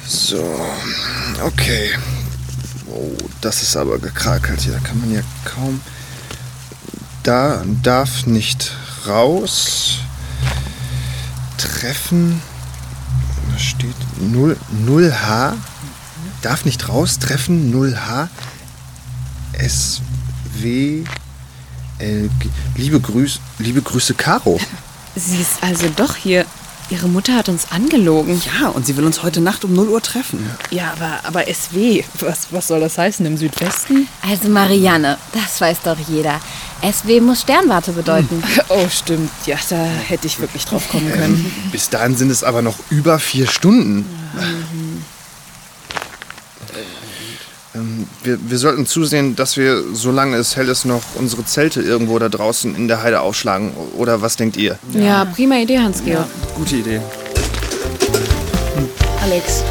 So, okay. Oh, das ist aber gekrakelt hier. Da kann man ja kaum... Da darf nicht raus. Treffen. Da steht 0H. Darf nicht raus. Treffen 0H. SWLG. Liebe Grüße, Caro. Sie ist also doch hier. Ihre Mutter hat uns angelogen. Ja, und sie will uns heute Nacht um 0 Uhr treffen. Ja, aber SW, was soll das heißen im Südwesten? Also Marianne, das weiß doch jeder. SW muss Sternwarte bedeuten. Oh, stimmt. Ja, da hätte ich wirklich drauf kommen können. Bis dahin sind es aber noch über 4 Stunden. Wir sollten zusehen, dass wir, solange es hell ist, noch unsere Zelte irgendwo da draußen in der Heide aufschlagen. Oder was denkt ihr? Ja, prima Idee, Hans-Georg. Gute Idee. Alex,